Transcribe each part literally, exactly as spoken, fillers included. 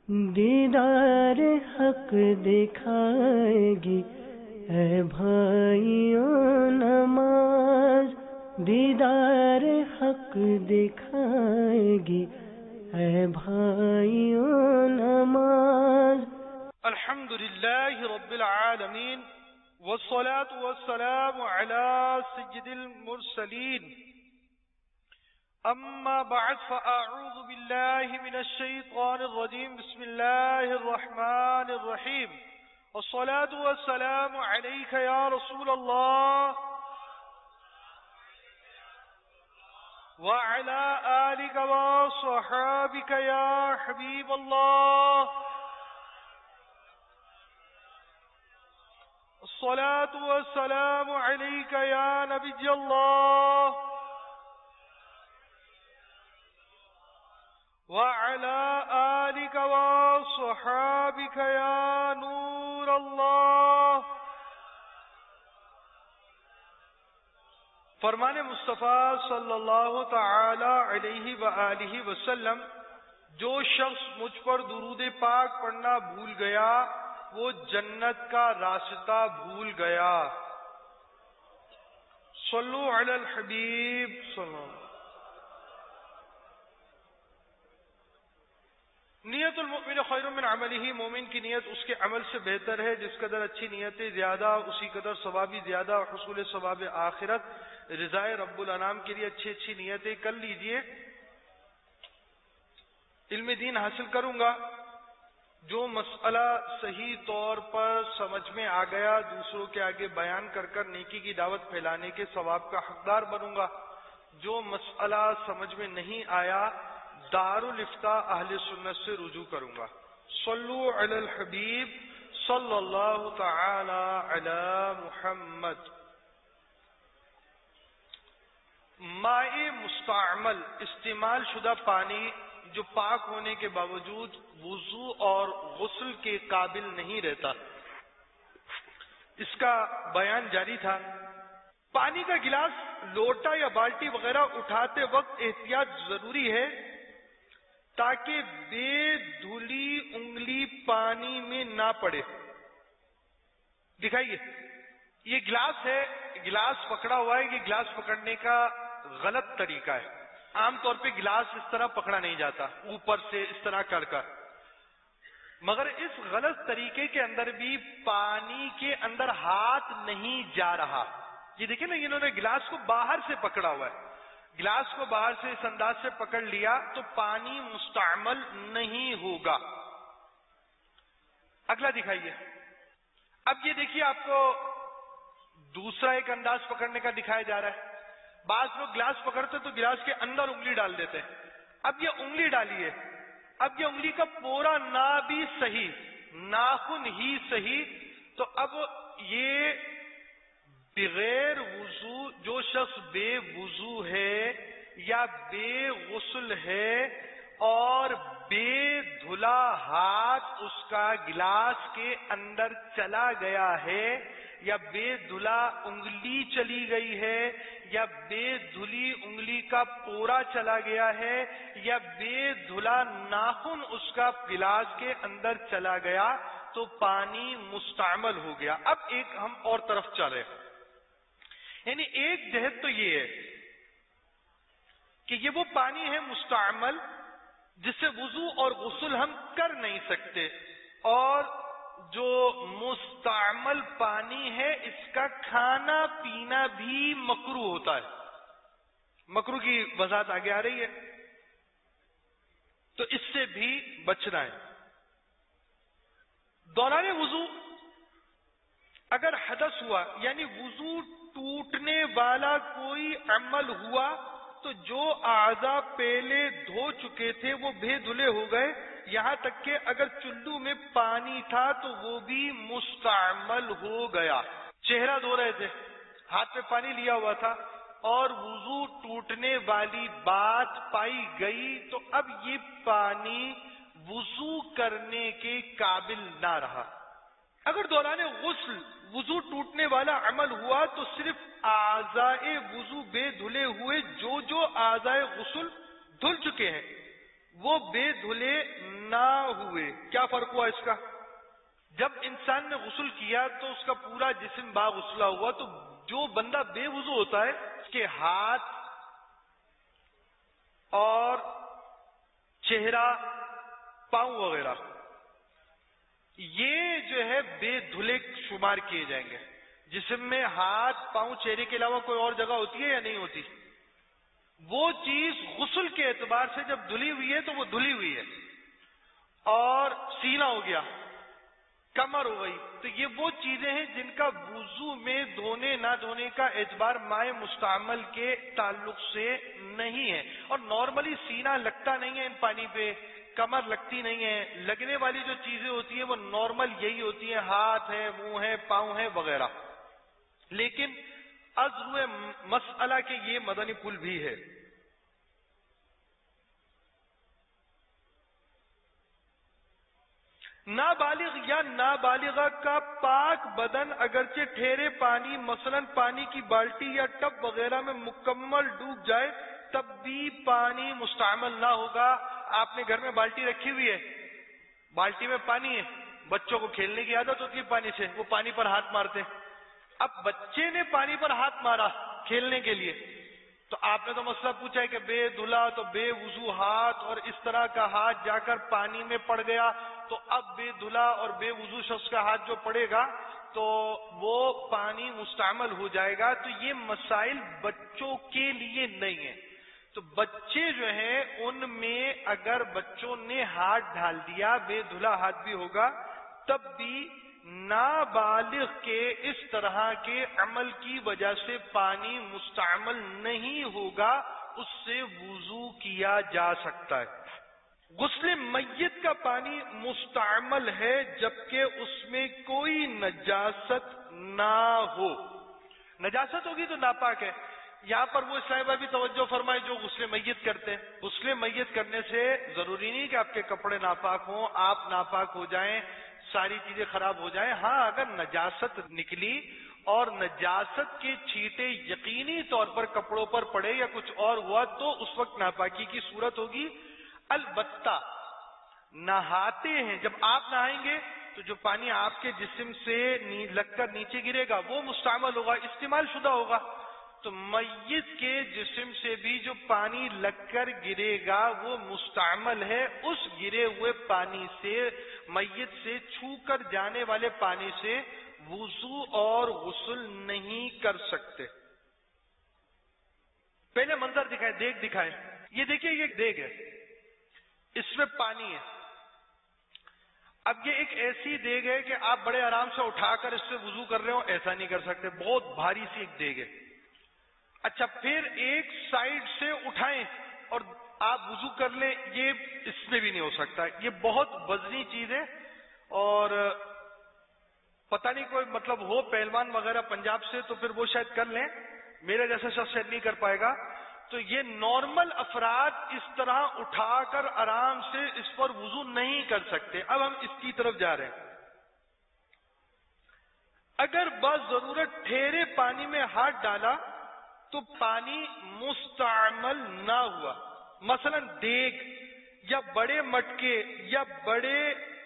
دیدار حق دکھائے گی اے بھائیوں نماز، دیدار حق دکھائے گی اے بھائیوں نماز۔ الحمد للہ رب العالمین والصلاة والسلام على سید المرسلین، اما بعد فاعوذ باللہ من الشیطان الرجیم، بسم اللہ الرحمن الرحیم، والصلاة والسلام علیک یا رسول اللہ وعلى آلك وصحابك يا حبيب الله، الصلاة والسلام عليك يا نبي الله وعلى آلك وصحابك يا نور الله۔ فرمان مصطفیٰ صلی اللہ تعالی علیہ وآلہ وسلم، جو شخص مجھ پر درود پاک پڑھنا بھول گیا وہ جنت کا راستہ بھول گیا۔ صلو علی الحبیب صلی اللہ علیہ وسلم۔ نیت المؤمن خیر من عملہ، مومن کی نیت اس کے عمل سے بہتر ہے، جس قدر اچھی نیتیں زیادہ اسی قدر ثوابی زیادہ، حصول ثواب آخرت، رضائے رب الانام کے لیے اچھی اچھی نیتیں کر لیجئے۔ علم دین حاصل کروں گا، جو مسئلہ صحیح طور پر سمجھ میں آ گیا دوسروں کے آگے بیان کر کر نیکی کی دعوت پھیلانے کے ثواب کا حقدار بنوں گا۔ جو مسئلہ سمجھ میں نہیں آیا دارالافتاء اہل سنت سے رجوع کروں گا۔ صلو علی الحبیب صلی اللہ تعالی علی محمد۔ ماء مستعمل، استعمال شدہ پانی جو پاک ہونے کے باوجود وضو اور غسل کے قابل نہیں رہتا، اس کا بیان جاری تھا۔ پانی کا گلاس، لوٹا یا بالٹی وغیرہ اٹھاتے وقت احتیاط ضروری ہے تاکہ بے دھلی انگلی پانی میں نہ پڑے۔ دکھائیے، یہ گلاس ہے، گلاس پکڑا ہوا ہے، یہ گلاس پکڑنے کا غلط طریقہ ہے۔ عام طور پہ گلاس اس طرح پکڑا نہیں جاتا، اوپر سے اس طرح کر کر، مگر اس غلط طریقے کے اندر بھی پانی کے اندر ہاتھ نہیں جا رہا۔ یہ دیکھیں نا، انہوں نے گلاس کو باہر سے پکڑا ہوا ہے، گلاس کو باہر سے اس انداز سے پکڑ لیا تو پانی مستعمل نہیں ہوگا۔ اگلا دکھائیے۔ اب یہ دیکھیے، آپ کو دوسرا ایک انداز پکڑنے کا دکھایا جا رہا ہے۔ بعض لوگ گلاس پکڑتے تو گلاس کے اندر انگلی ڈال دیتے ہیں۔ اب یہ انگلی ڈالیے، اب یہ انگلی کا پورا نا بھی صحیح، ناخن ہی صحیح، تو اب یہ بغیر وضو، جو شخص بے وضو ہے یا بے غسل ہے اور بے دھلا ہاتھ اس کا گلاس کے اندر چلا گیا ہے، یا بے دھلا انگلی چلی گئی ہے، یا بے دھلی انگلی کا پورا چلا گیا ہے، یا بے دھلا ناخن اس کا گلاس کے اندر چلا گیا، تو پانی مستعمل ہو گیا۔ اب ایک ہم اور طرف چلے، یعنی ایک جہت تو یہ ہے کہ یہ وہ پانی ہے مستعمل جس سے وضو اور غسل ہم کر نہیں سکتے، اور جو مستعمل پانی ہے اس کا کھانا پینا بھی مکروہ ہوتا ہے۔ مکروہ کی وضاحت آگے آ رہی ہے، تو اس سے بھی بچنا ہے۔ دوران وضو اگر حدث ہوا، یعنی وضو ٹوٹنے والا کوئی عمل ہوا، تو جو اعضاء پہلے دھو چکے تھے وہ بے دھلے ہو گئے، یہاں تک کہ اگر چلو میں پانی تھا تو وہ بھی مستعمل ہو گیا۔ چہرہ دھو رہے تھے، ہاتھ میں پانی لیا ہوا تھا اور وضو ٹوٹنے والی بات پائی گئی، تو اب یہ پانی وضو کرنے کے قابل نہ رہا۔ اگر دوران غسل وضو ٹوٹنے والا عمل ہوا تو صرف اعضاء وضو بے دھلے ہوئے، جو جو اعضاء غسل دھل چکے ہیں وہ بے دھلے نہ ہوئے. کیا فرق ہوا اس کا؟ جب انسان نے غسل کیا تو اس کا پورا جسم باغسلہ ہوا، تو جو بندہ بے وضو ہوتا ہے اس کے ہاتھ اور چہرہ، پاؤں وغیرہ یہ جو ہے بے دھلے شمار کیے جائیں گے. جسم میں ہاتھ، پاؤں، چہرے کے علاوہ کوئی اور جگہ ہوتی ہے یا نہیں ہوتی؟ وہ چیز غسل کے اعتبار سے جب دھلی ہوئی ہے تو وہ دھلی ہوئی ہے. اور سینہ ہو گیا، کمر ہو گئی، تو یہ وہ چیزیں ہیں جن کا وضو میں دھونے نہ دھونے کا اعتبار مائع مستعمل کے تعلق سے نہیں ہے. اور نارملی سینہ لگتا نہیں ہے ان پانی پہ، کمر لگتی نہیں ہے. لگنے والی جو چیزیں ہوتی ہیں وہ نارمل یہی ہوتی ہیں، ہاتھ ہے، منہ ہے، پاؤں ہے وغیرہ. لیکن از روئے مسئلہ کہ یہ مدنی پھول بھی ہے. نابالغ یا نابالغہ کا پاک بدن اگرچہ ٹھہرے پانی مثلا پانی کی بالٹی یا ٹب وغیرہ میں مکمل ڈوب جائے تب بھی پانی مستعمل نہ ہوگا. آپ نے گھر میں بالٹی رکھی ہوئی ہے، بالٹی میں پانی ہے، بچوں کو کھیلنے کی عادت ہوتی ہے پانی سے، وہ پانی پر ہاتھ مارتے ہیں. اب بچے نے پانی پر ہاتھ مارا کھیلنے کے لیے، تو آپ نے تو مسئلہ پوچھا ہے کہ بے دھلا تو بے وضو ہاتھ، اور اس طرح کا ہاتھ جا کر پانی میں پڑ گیا تو اب بے دھلا اور بے وضو شخص کا ہاتھ جو پڑے گا تو وہ پانی مستعمل ہو جائے گا. تو یہ مسائل بچوں کے لیے نہیں ہے. تو بچے جو ہیں ان میں اگر بچوں نے ہاتھ ڈال دیا بے دھلا ہاتھ بھی ہوگا، تب بھی نابالغ کے اس طرح کے عمل کی وجہ سے پانی مستعمل نہیں ہوگا، اس سے وضو کیا جا سکتا ہے. غسل میت کا پانی مستعمل ہے جبکہ اس میں کوئی نجاست نہ ہو. نجاست ہوگی تو ناپاک ہے. یہاں پر وہ صاحبہ بھی توجہ فرمائے جو غسل میت کرتے ہیں. غسل میت کرنے سے ضروری نہیں کہ آپ کے کپڑے ناپاک ہوں، آپ ناپاک ہو جائیں، ساری چیزیں خراب ہو جائیں. ہاں اگر نجاست نکلی اور نجاست کے چھینٹے یقینی طور پر کپڑوں پر پڑے یا کچھ اور ہوا تو اس وقت ناپاکی کی صورت ہوگی. البتہ نہاتے ہیں، جب آپ نہائیں گے تو جو پانی آپ کے جسم سے لگ کر نیچے گرے گا وہ مستعمل ہوگا، استعمال شدہ ہوگا. تو میت کے جسم سے بھی جو پانی لگ کر گرے گا وہ مستعمل ہے. اس گرے ہوئے پانی سے، میت سے چھو کر جانے والے پانی سے وضو اور غسل نہیں کر سکتے. پہلے منظر دکھائے، دیگ دکھائے. یہ دیکھیے یہ دیگ ہے، اس میں پانی ہے. اب یہ ایک ایسی دیگ ہے کہ آپ بڑے آرام سے اٹھا کر اس سے وضو کر رہے ہو، ایسا نہیں کر سکتے، بہت بھاری سی ایک دیگ ہے. اچھا پھر ایک سائیڈ سے اٹھائیں اور آپ وضو کر لیں، یہ اس میں بھی نہیں ہو سکتا. یہ بہت وزنی چیز ہے اور پتہ نہیں کوئی مطلب ہو پہلوان وغیرہ پنجاب سے تو پھر وہ شاید کر لیں، میرے جیسا شخص شاید نہیں کر پائے گا. تو یہ نارمل افراد اس طرح اٹھا کر آرام سے اس پر وضو نہیں کر سکتے. اب ہم اس کی طرف جا رہے ہیں. اگر بس ضرورت ٹھہرے پانی میں ہاتھ ڈالا تو پانی مستعمل نہ ہوا، مثلا دیگ یا بڑے مٹکے یا بڑے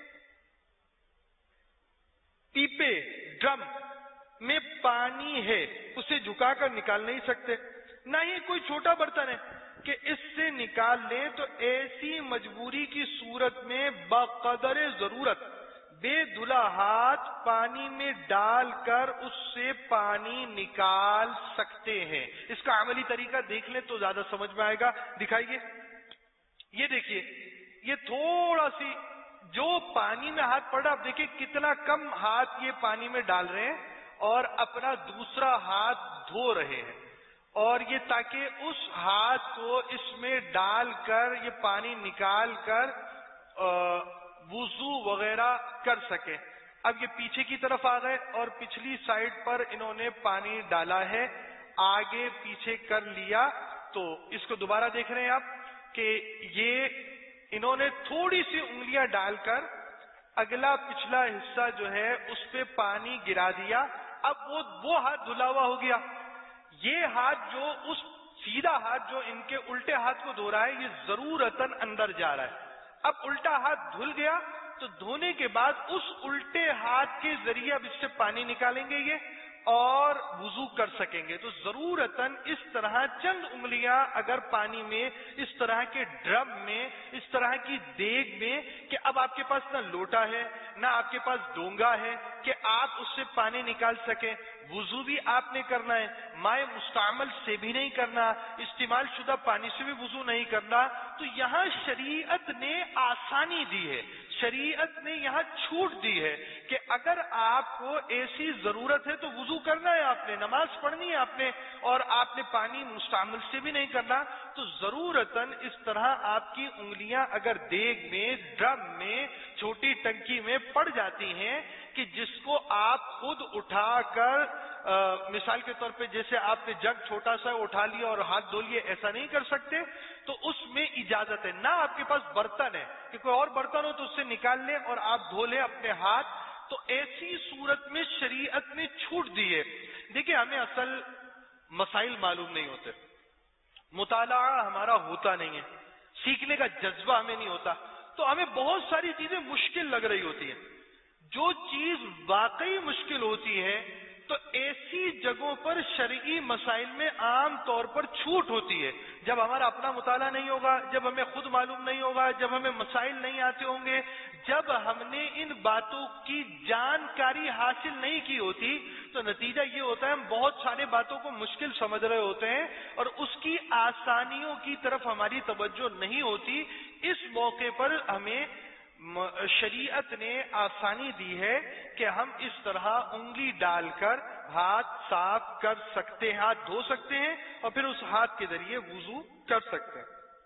پیپے، ڈرم میں پانی ہے، اسے جھکا کر نکال نہیں سکتے. نہ ہی کوئی چھوٹا برتن ہے کہ اس سے نکال لیں. تو ایسی مجبوری کی صورت میں بقدر ضرورت بے دھلا ہاتھ پانی میں ڈال کر اس سے پانی نکال سکتے ہیں. اس کا عملی طریقہ دیکھ لیں تو زیادہ سمجھ میں آئے گا. دکھائیے، یہ دیکھیے، یہ تھوڑا سی جو پانی میں ہاتھ پڑا، آپ دیکھیے کتنا کم ہاتھ یہ پانی میں ڈال رہے ہیں اور اپنا دوسرا ہاتھ دھو رہے ہیں. اور یہ تاکہ اس ہاتھ کو اس میں ڈال کر یہ پانی نکال کر وضو وغیرہ کر سکے. اب یہ پیچھے کی طرف آ گئے اور پچھلی سائڈ پر انہوں نے پانی ڈالا ہے، آگے پیچھے کر لیا. تو اس کو دوبارہ دیکھ رہے ہیں آپ کہ یہ انہوں نے تھوڑی سی انگلیاں ڈال کر اگلا پچھلا حصہ جو ہے اس پہ پانی گرا دیا. اب وہ وہ ہاتھ دھلا ہوا ہو گیا. یہ ہاتھ جو اس سیدھا ہاتھ جو ان کے الٹے ہاتھ کو دھو رہا ہے یہ ضرورتاً اندر جا رہا ہے. اب الٹا ہاتھ دھل گیا تو دھونے کے بعد اس الٹے ہاتھ کے ذریعے اب اس سے پانی نکالیں گے یہ اور وضو کر سکیں گے. تو ضرورتاً اس طرح چند انگلیاں اگر پانی میں اس طرح کے ڈرم میں اس طرح کی دیگ میں کہ اب آپ کے پاس نہ لوٹا ہے نہ آپ کے پاس ڈونگا ہے کہ آپ اس سے پانی نکال سکیں. وضو بھی آپ نے کرنا ہے, مائع مستعمل سے بھی نہیں کرنا, استعمال شدہ پانی سے بھی وضو نہیں کرنا. تو یہاں شریعت نے آسانی دی ہے, شریعت نے یہاں چھوٹ دی ہے کہ اگر آپ کو ایسی ضرورت ہے تو وضو کرنا ہے, آپ نے نماز پڑھنی ہے آپ نے, اور آپ نے پانی مستعمل سے بھی نہیں کرنا. تو ضرورتاً اس طرح آپ کی انگلیاں اگر دیگ میں, ڈرم میں, چھوٹی ٹنکی میں پڑ جاتی ہیں کہ جس کو آپ خود اٹھا کر آ, مثال کے طور پہ جیسے آپ نے جگ چھوٹا سا اٹھا لیا اور ہاتھ دھو لیے, ایسا نہیں کر سکتے, تو اس میں اجازت ہے. نہ آپ کے پاس برتن ہے کہ کوئی اور برتن ہو تو اس سے نکال لیں اور آپ دھو لیں اپنے ہاتھ, تو ایسی صورت میں شریعت نے چھوٹ دی ہے. دیکھیں ہمیں اصل مسائل معلوم نہیں ہوتے, مطالعہ ہمارا ہوتا نہیں ہے, سیکھنے کا جذبہ ہمیں نہیں ہوتا, تو ہمیں بہت ساری چیزیں مشکل لگ رہی ہوتی ہیں. جو چیز واقعی مشکل ہوتی ہے تو ایسی جگہوں پر شرعی مسائل میں عام طور پر چھوٹ ہوتی ہے. جب ہمارا اپنا مطالعہ نہیں ہوگا, جب ہمیں خود معلوم نہیں ہوگا, جب ہمیں مسائل نہیں آتے ہوں گے, جب ہم نے ان باتوں کی جانکاری حاصل نہیں کی ہوتی, تو نتیجہ یہ ہوتا ہے ہم بہت سارے باتوں کو مشکل سمجھ رہے ہوتے ہیں اور اس کی آسانیوں کی طرف ہماری توجہ نہیں ہوتی. اس موقع پر ہمیں شریعت نے آسانی دی ہے کہ ہم اس طرح انگلی ڈال کر ہاتھ صاف کر سکتے ہیں, ہاتھ دھو سکتے ہیں اور پھر اس ہاتھ کے ذریعے وضو کر سکتے ہیں.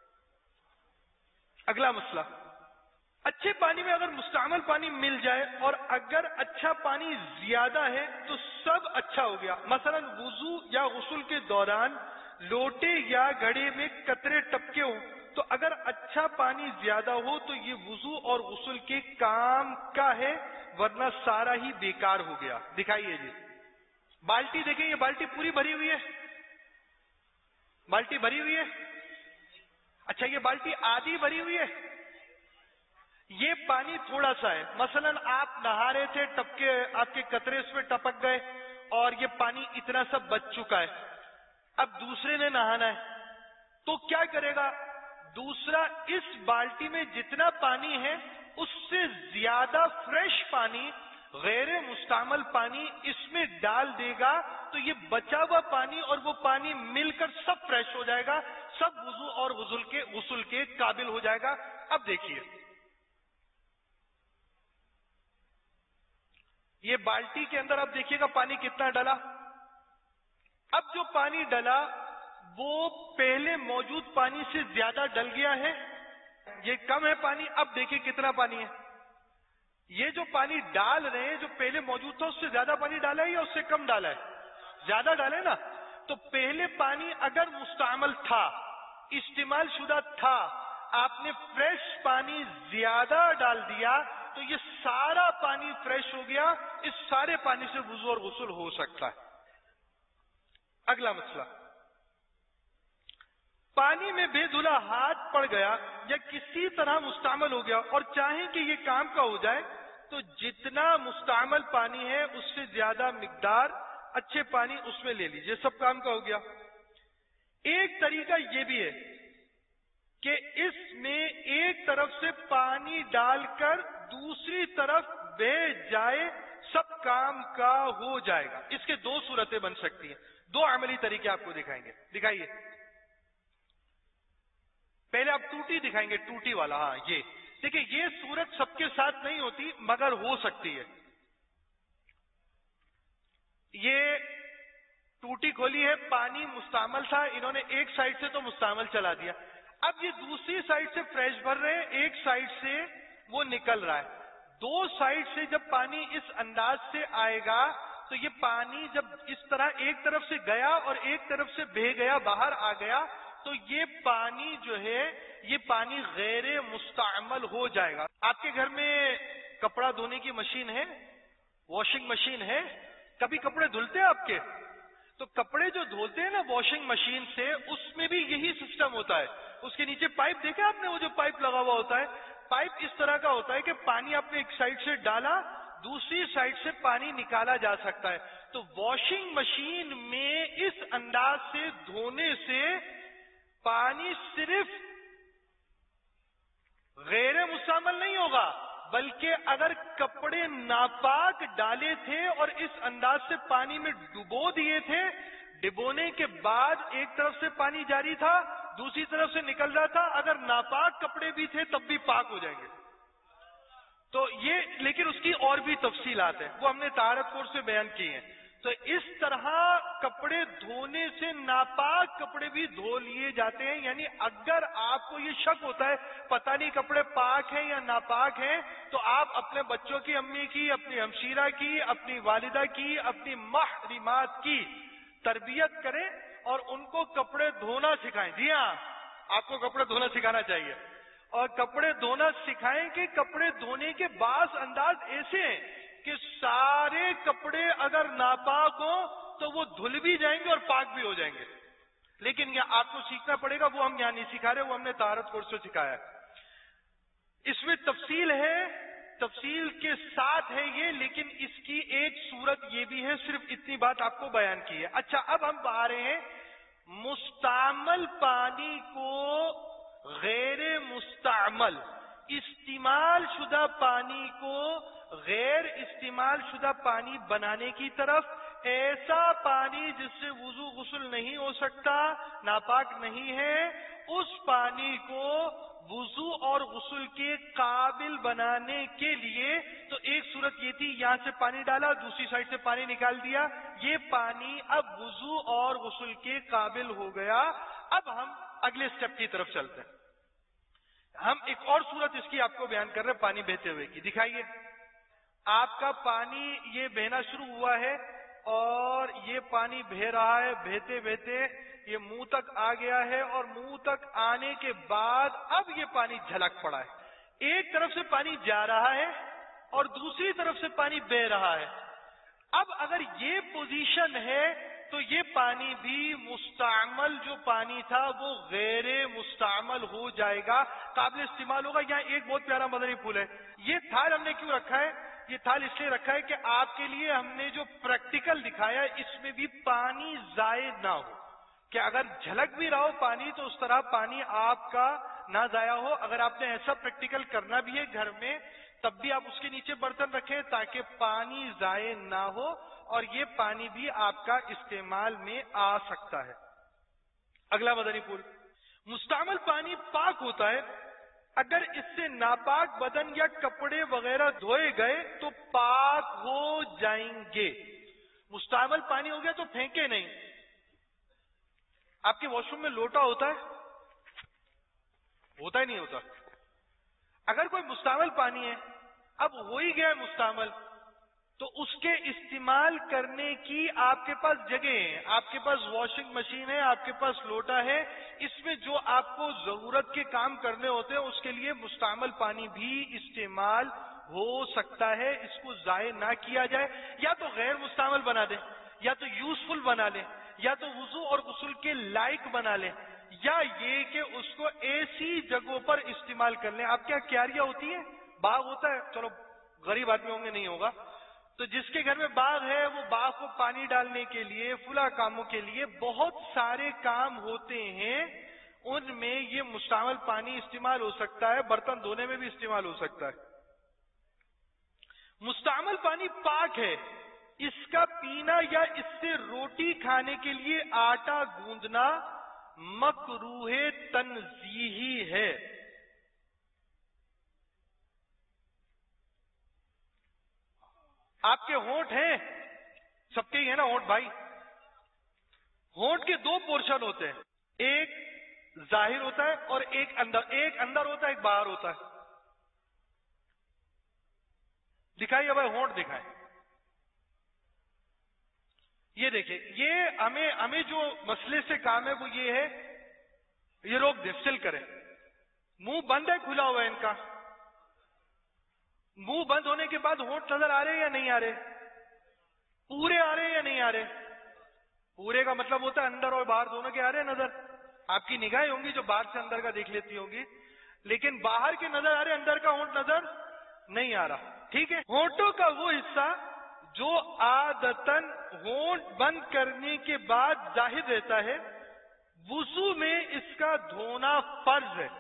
اگلا مسئلہ, اچھے پانی میں اگر مستعمل پانی مل جائے اور اگر اچھا پانی زیادہ ہے تو سب اچھا ہو گیا. مثلا وضو یا غسل کے دوران لوٹے یا گھڑے میں قطرے ٹپکے ہوں تو اگر اچھا پانی زیادہ ہو تو یہ وضو اور غسل کے کام کا ہے, ورنہ سارا ہی بیکار ہو گیا. دکھائیے جی بالٹی, دیکھیں یہ بالٹی پوری بھری ہوئی ہے, بالٹی بھری ہوئی ہے. اچھا یہ بالٹی آدھی بھری ہوئی ہے, یہ پانی تھوڑا سا ہے. مثلا آپ نہا رہے تھے, ٹپکے آپ کے قطرے اس میں ٹپک گئے اور یہ پانی اتنا سا بچ چکا ہے. اب دوسرے نے نہانا ہے تو کیا کرے گا, دوسرا اس بالٹی میں جتنا پانی ہے اس سے زیادہ فریش پانی, غیر مستعمل پانی اس میں ڈال دے گا, تو یہ بچا ہوا پانی اور وہ پانی مل کر سب فریش ہو جائے گا, سب وضو اور غسل کے غسل کے قابل ہو جائے گا. اب دیکھیے یہ بالٹی کے اندر اب دیکھیے گا پانی کتنا ڈلا. اب جو پانی ڈلا وہ پہلے موجود پانی سے زیادہ ڈل گیا ہے, یہ کم ہے پانی. اب دیکھیں کتنا پانی ہے. یہ جو پانی ڈال رہے ہیں جو پہلے موجود تھا اس سے زیادہ پانی ڈالا ہے یا اس سے کم ڈالا ہے؟ زیادہ ڈالے نا. تو پہلے پانی اگر مستعمل تھا, استعمال شدہ تھا, آپ نے فریش پانی زیادہ ڈال دیا تو یہ سارا پانی فریش ہو گیا. اس سارے پانی سے وضو اور غسل ہو سکتا ہے. اگلا مسئلہ, پانی میں بے دھلا ہاتھ پڑ گیا یا کسی طرح مستعمل ہو گیا اور چاہیں کہ یہ کام کا ہو جائے تو جتنا مستعمل پانی ہے اس سے زیادہ مقدار اچھے پانی اس میں لے لیجئے, سب کام کا ہو گیا. ایک طریقہ یہ بھی ہے کہ اس میں ایک طرف سے پانی ڈال کر دوسری طرف بہہ جائے, سب کام کا ہو جائے گا. اس کے دو صورتیں بن سکتی ہیں, دو عملی طریقے آپ کو دکھائیں گے. دکھائیے پہلے آپ ٹوٹی دکھائیں گے, ٹوٹی والا. ہاں یہ دیکھیں, یہ صورت سب کے ساتھ نہیں ہوتی مگر ہو سکتی ہے. یہ ٹوٹی کھولی ہے, پانی مستعمل تھا, انہوں نے ایک سائڈ سے تو مستعمل چلا دیا, اب یہ دوسری سائڈ سے فریش بھر رہے ہیں, ایک سائڈ سے وہ نکل رہا ہے. دو سائڈ سے جب پانی اس انداز سے آئے گا تو یہ پانی جب اس طرح ایک طرف سے گیا اور ایک طرف سے بہہ گیا, باہر آ گیا, تو یہ پانی جو ہے یہ پانی غیر مستعمل ہو جائے گا. آپ کے گھر میں کپڑا دھونے کی مشین ہے, واشنگ مشین ہے, کبھی کپڑے دھلتے ہیں آپ کے؟ تو کپڑے جو دھوتے ہیں نا واشنگ مشین سے, اس میں بھی یہی سسٹم ہوتا ہے. اس کے نیچے پائپ دیکھا آپ نے, وہ جو پائپ لگا ہوا ہوتا ہے, پائپ اس طرح کا ہوتا ہے کہ پانی آپ نے ایک سائڈ سے ڈالا دوسری سائڈ سے پانی نکالا جا سکتا ہے. تو واشنگ مشین میں اس انداز سے دھونے سے پانی صرف غیر مستعمل نہیں ہوگا، بلکہ اگر کپڑے ناپاک ڈالے تھے اور اس انداز سے پانی میں ڈبو دیے تھے، ڈبونے کے بعد ایک طرف سے پانی جاری تھا دوسری طرف سے نکل رہا تھا، اگر ناپاک کپڑے بھی تھے تب بھی پاک ہو جائیں گے. تو یہ لیکن اس کی اور بھی تفصیلات ہیں، وہ ہم نے طہارت کورس سے بیان کی ہیں. تو اس طرح کپڑے دھونے سے ناپاک کپڑے بھی دھو لیے جاتے ہیں. یعنی اگر آپ کو یہ شک ہوتا ہے پتہ نہیں کپڑے پاک ہیں یا ناپاک ہیں، تو آپ اپنے بچوں کی امی کی، اپنی ہمشیرہ کی، اپنی والدہ کی، اپنی محرمات کی تربیت کریں اور ان کو کپڑے دھونا سکھائیں. جی ہاں، آپ کو کپڑے دھونا سکھانا چاہیے، اور کپڑے دھونا سکھائیں کہ کپڑے دھونے کے بعض انداز ایسے ہیں کہ سارے کپڑے اگر ناپاک ہوں تو وہ دھل بھی جائیں گے اور پاک بھی ہو جائیں گے. لیکن یہ آپ کو سیکھنا پڑے گا، وہ ہم یہاں نہیں سکھا رہے، وہ ہم نے طہارت کورس سے سکھایا ہے. اس میں تفصیل ہے، تفصیل کے ساتھ ہے یہ، لیکن اس کی ایک صورت یہ بھی ہے، صرف اتنی بات آپ کو بیان کی ہے. اچھا، اب ہم آ رہے ہیں مستعمل پانی کو غیر مستعمل، استعمال شدہ پانی کو غیر استعمال شدہ پانی بنانے کی طرف. ایسا پانی جس سے وضو غسل نہیں ہو سکتا، ناپاک نہیں ہے، اس پانی کو وضو اور غسل کے قابل بنانے کے لیے تو ایک صورت یہ تھی، یہاں سے پانی ڈالا دوسری سائڈ سے پانی نکال دیا، یہ پانی اب وضو اور غسل کے قابل ہو گیا. اب ہم اگلے سٹیپ کی طرف چلتے ہیں. ہم ایک اور صورت اس کی آپ کو بیان کر رہے ہیں پانی بہتے ہوئے کی. دکھائیے، آپ کا پانی یہ بہنا شروع ہوا ہے اور یہ پانی بہہ رہا ہے، بہتے بہتے یہ منہ تک آ گیا ہے، اور منہ تک آنے کے بعد اب یہ پانی جھلک پڑا ہے. ایک طرف سے پانی جا رہا ہے اور دوسری طرف سے پانی بہہ رہا ہے. اب اگر یہ پوزیشن ہے تو یہ پانی بھی مستعمل جو پانی تھا وہ غیر مستعمل ہو جائے گا، قابل استعمال ہوگا. یہاں ایک بہت پیارا مدنی پھول ہے. یہ تھال ہم نے کیوں رکھا ہے؟ یہ تھال اس لیے رکھا ہے کہ آپ کے لیے ہم نے جو پریکٹیکل دکھایا اس میں بھی پانی ضائع نہ ہو، کہ اگر جھلک بھی رہا ہو پانی تو اس طرح پانی آپ کا نہ ضائع ہو. اگر آپ نے ایسا پریکٹیکل کرنا بھی ہے گھر میں تب بھی آپ اس کے نیچے برتن رکھیں تاکہ پانی ضائع نہ ہو، اور یہ پانی بھی آپ کا استعمال میں آ سکتا ہے. اگلا مدنی پھول، مستعمل پانی پاک ہوتا ہے اگر اس سے ناپاک بدن یا کپڑے وغیرہ دھوئے گئے تو پاک ہو جائیں گے. مستعمل پانی ہو گیا تو پھینکے نہیں. آپ کے واش روم میں لوٹا ہوتا ہے؟ ہوتا ہی نہیں ہوتا. اگر کوئی مستعمل پانی ہے، اب ہو ہی گیا مستعمل، تو اس کے استعمال کرنے کی آپ کے پاس جگہ ہے، آپ کے پاس واشنگ مشین ہے، آپ کے پاس لوٹا ہے، اس میں جو آپ کو ضرورت کے کام کرنے ہوتے ہیں اس کے لیے مستعمل پانی بھی استعمال ہو سکتا ہے. اس کو ضائع نہ کیا جائے. یا تو غیر مستعمل بنا دیں، یا تو یوزفل بنا لیں، یا تو وضو اور غسل کے لائق بنا لیں، یا یہ کہ اس کو ایسی جگہوں پر استعمال کر لیں. آپ کیا کیاریاں ہوتی ہیں، باغ ہوتا ہے، چلو غریب آدمی ہوں گے نہیں ہوگا، تو جس کے گھر میں باغ ہے وہ باغ کو پانی ڈالنے کے لیے، فلاں کاموں کے لیے بہت سارے کام ہوتے ہیں، ان میں یہ مستعمل پانی استعمال ہو سکتا ہے. برتن دھونے میں بھی استعمال ہو سکتا ہے. مستعمل پانی پاک ہے، اس کا پینا یا اس سے روٹی کھانے کے لیے آٹا گوندنا مکروہ تنزیہی ہے. آپ کے ہونٹ ہیں، سب کے ہی ہیں نا ہونٹ بھائی. ہونٹ کے دو پورشن ہوتے ہیں، ایک ظاہر ہوتا ہے اور ایک اندر، ایک اندر ہوتا ہے ایک باہر ہوتا ہے. دکھائیے بھائی، ہونٹ دکھائیں. یہ دیکھیں، یہ ہمیں ہمیں جو مسئلے سے کام ہے وہ یہ ہے، یہ لوگ ڈسٹل کریں. منہ بند ہے، کھلا ہوا ہے ان کا. منہ بند ہونے کے بعد ہونٹ نظر آ رہے یا نہیں آ رہے؟ پورے آ رہے یا نہیں آ رہے؟ پورے کا مطلب ہوتا ہے اندر اور باہر دونوں کے آ رہے نظر. آپ کی نگاہیں ہوں گی جو باہر سے اندر کا دیکھ لیتی ہوں گی. لیکن باہر کے نظر آ رہے, اندر کا ہونٹ نظر نہیں آ رہا. ٹھیک ہے, ہونٹوں کا وہ حصہ جو عادتاً ہونٹ بند کرنے کے بعد ظاہر رہتا ہے, وضو میں اس کا دھونا فرض ہے.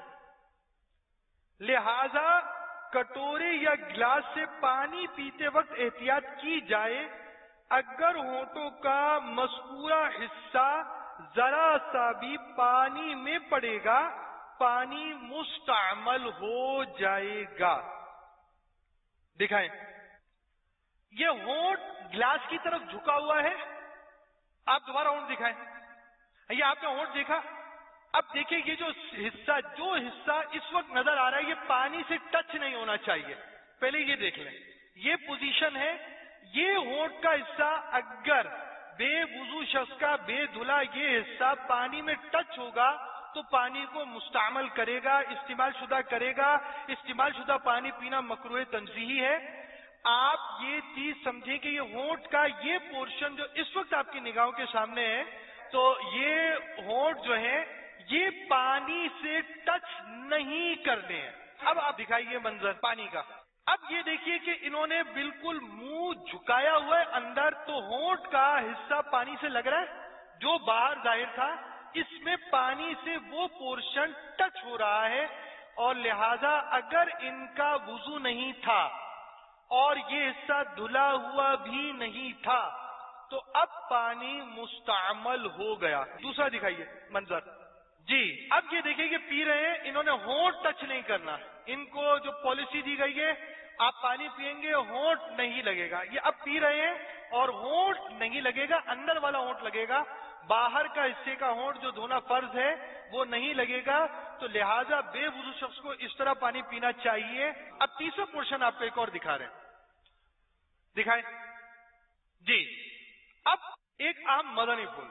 لہذا کٹورے یا گلاس سے پانی پیتے وقت احتیاط کی جائے. اگر ہونٹوں کا مذکورہ حصہ ذرا سا بھی پانی میں پڑے گا, پانی مستعمل ہو جائے گا. دکھائیں, یہ ہونٹ گلاس کی طرف جھکا ہوا ہے. آپ دوبارہ ہونٹ دکھائیں. یہ آپ نے ہونٹ دیکھا. اب دیکھیں یہ جو حصہ جو حصہ اس وقت نظر آ رہا ہے, یہ پانی سے ٹچ نہیں ہونا چاہیے. پہلے یہ دیکھ لیں, یہ پوزیشن ہے. یہ ہونٹ کا حصہ اگر بے وضو شخص کا بے دھلا یہ حصہ پانی میں ٹچ ہوگا تو پانی کو مستعمل کرے گا, استعمال شدہ کرے گا. استعمال شدہ پانی پینا مکروہ تنزیہی ہے. آپ یہ چیز سمجھیں کہ یہ ہونٹ کا یہ پورشن جو اس وقت آپ کی نگاہوں کے سامنے ہے, تو یہ ہونٹ جو ہے یہ پانی سے ٹچ نہیں کرنے ہیں. اب آپ دکھائیے منظر پانی کا. اب یہ دیکھیے کہ انہوں نے بالکل منہ جھکایا ہوا ہے اندر, تو ہونٹ کا حصہ پانی سے لگ رہا ہے. جو باہر ظاہر تھا اس میں پانی سے وہ پورشن ٹچ ہو رہا ہے, اور لہذا اگر ان کا وضو نہیں تھا اور یہ حصہ دھلا ہوا بھی نہیں تھا تو اب پانی مستعمل ہو گیا. دوسرا دکھائیے منظر. جی اب یہ دیکھیں کہ پی رہے ہیں, انہوں نے ہونٹ ٹچ نہیں کرنا. ان کو جو پالیسی دی گئی ہے آپ پانی پیئیں گے ہونٹ نہیں لگے گا. یہ اب پی رہے ہیں اور ہونٹ نہیں لگے گا, اندر والا ہونٹ لگے گا. باہر کا حصے کا ہونٹ جو دھونا فرض ہے وہ نہیں لگے گا. تو لہذا بے وضو شخص کو اس طرح پانی پینا چاہیے. اب تیسرا پورشن آپ کو ایک اور دکھا رہے ہیں. دکھائیں. جی اب ایک عام مدنی پھول.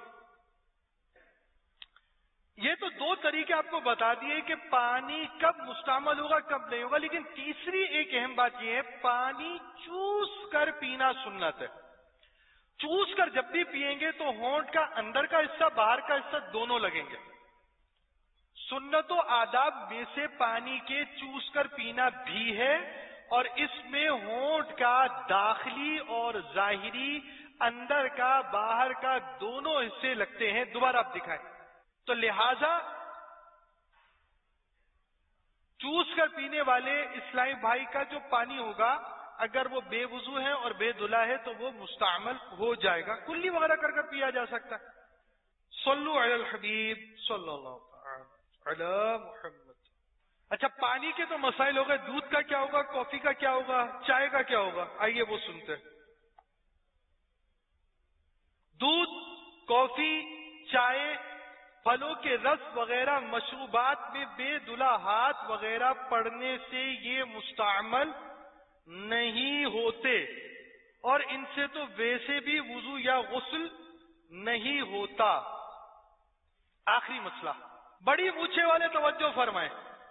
یہ تو دو طریقے آپ کو بتا دیے کہ پانی کب مستعمل ہوگا کب نہیں ہوگا, لیکن تیسری ایک اہم بات یہ ہے, پانی چوس کر پینا سنت ہے. چوس کر جب بھی پیئیں گے تو ہونٹ کا اندر کا حصہ باہر کا حصہ دونوں لگیں گے. سنت و آداب میں سے پانی کے چوس کر پینا بھی ہے, اور اس میں ہونٹ کا داخلی اور ظاہری, اندر کا باہر کا دونوں حصے لگتے ہیں. دوبارہ آپ دکھائیں. تو لہذا چوس کر پینے والے اسلامی بھائی کا جو پانی ہوگا اگر وہ بے وضو ہے اور بے دھلا ہے تو وہ مستعمل ہو جائے گا. کلی وغیرہ کر کر پیا جا سکتا ہے. صلو علی الحبیب صلی اللہ علی محمد. اچھا پانی کے تو مسائل ہو گئے, دودھ کا کیا ہوگا, کافی کا کیا ہوگا, چائے کا کیا ہوگا, آئیے وہ سنتے ہیں. دودھ, کافی, چائے, پھلوں کے رس وغیرہ مشروبات میں بے دھلا ہاتھ وغیرہ پڑنے سے یہ مستعمل نہیں ہوتے, اور ان سے تو ویسے بھی وضو یا غسل نہیں ہوتا. آخری مسئلہ, بڑی مونچھے والے توجہ فرمائیں.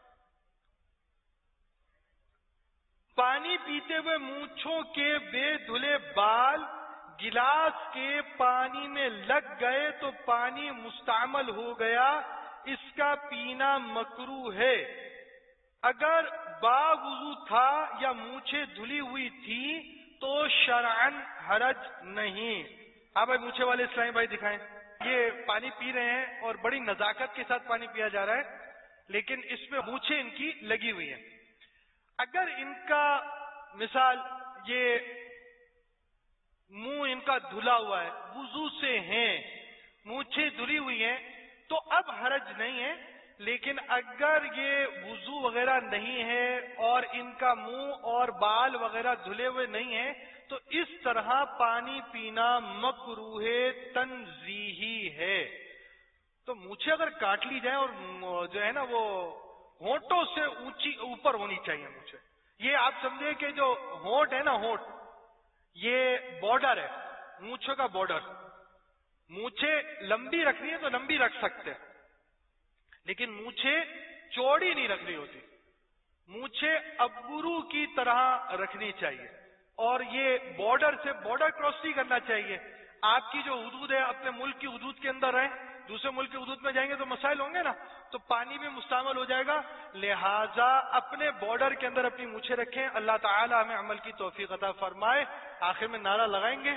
پانی پیتے ہوئے مونچھوں کے بے دھلے بال گلاس کے پانی میں لگ گئے تو پانی مستعمل ہو گیا, اس کا پینا مکروہ ہے. اگر با وضو تھا یا مونچھیں دھلی ہوئی تھی تو شرعن حرج نہیں. آپ بھائی مونچھے والے اسلامی بھائی دکھائیں. یہ پانی پی رہے ہیں اور بڑی نزاکت کے ساتھ پانی پیا جا رہا ہے, لیکن اس میں مونچھیں ان کی لگی ہوئی ہیں. اگر ان کا مثال یہ منہ ان کا دھلا ہوا ہے, وضو سے ہیں, مونچھیں دھلی ہوئی ہیں, تو اب حرج نہیں ہے. لیکن اگر یہ وضو وغیرہ نہیں ہے اور ان کا منہ اور بال وغیرہ دھلے ہوئے نہیں ہیں تو اس طرح پانی پینا مکروہ تنزیہی ہے. تو مونچھیں اگر کاٹ لی جائیں اور جو ہے نا وہ ہونٹوں سے اونچی اوپر ہونی چاہیے مونچھیں. یہ آپ سمجھیں کہ جو ہونٹ ہے نا, ہونٹ یہ بارڈر ہے, مونچھوں کا بارڈر. مونچھیں لمبی رکھنی ہے تو لمبی رکھ سکتے ہیں, لیکن مونچھیں چوڑی نہیں رکھنی ہوتی. مونچھیں ابرو کی طرح رکھنی چاہیے, اور یہ بارڈر سے بارڈر کراس نہیں کرنا چاہیے. آپ کی جو حدود ہے اپنے ملک کی حدود کے اندر رہیں, دوسرے ملک کی حدود میں جائیں گے تو مسائل ہوں گے نا, تو پانی بھی مستعمل ہو جائے گا. لہذا اپنے بارڈر کے اندر اپنی مونچھیں رکھیں. اللہ تعالی ہمیں عمل کی توفیق عطا فرمائے. آخر میں نعرہ لگائیں گے,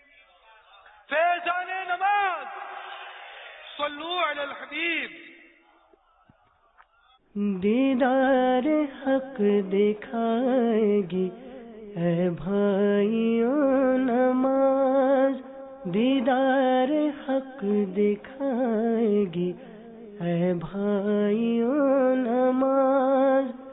فیضان نماز صلو علی الحبیب. دیدار حق دکھائے گی اے بھائیوں نماز, دیدار حق دکھائے گی اے بھائیوں نماز.